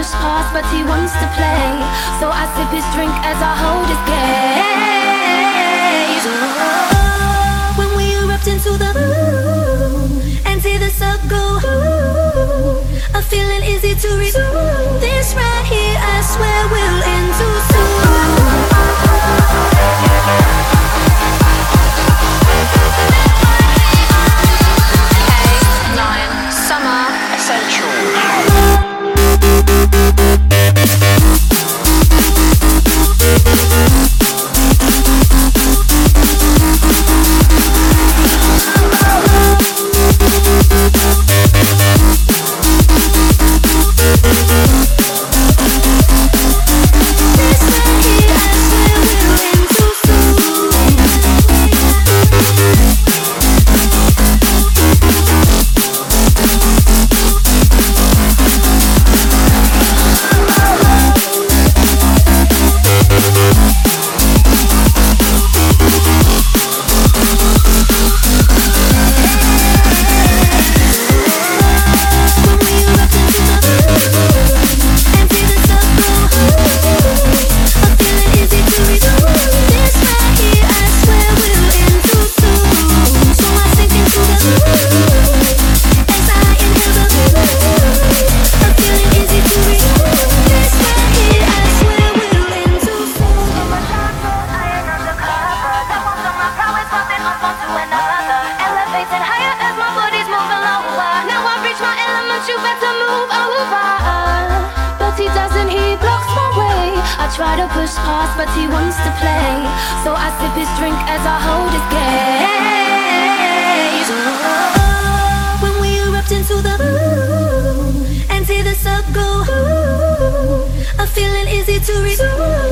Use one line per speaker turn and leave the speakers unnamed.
push past, but he wants to play. So I sip his drink as I hold his gaze. When we erupt into the room and see the sub go, a feeling easy to read. This right here, I swear, will end too soon. Try to push past, but he wants to play. So I sip his drink as I hold his gaze. When we erupt into the room and see the sub go, a feeling easy to read.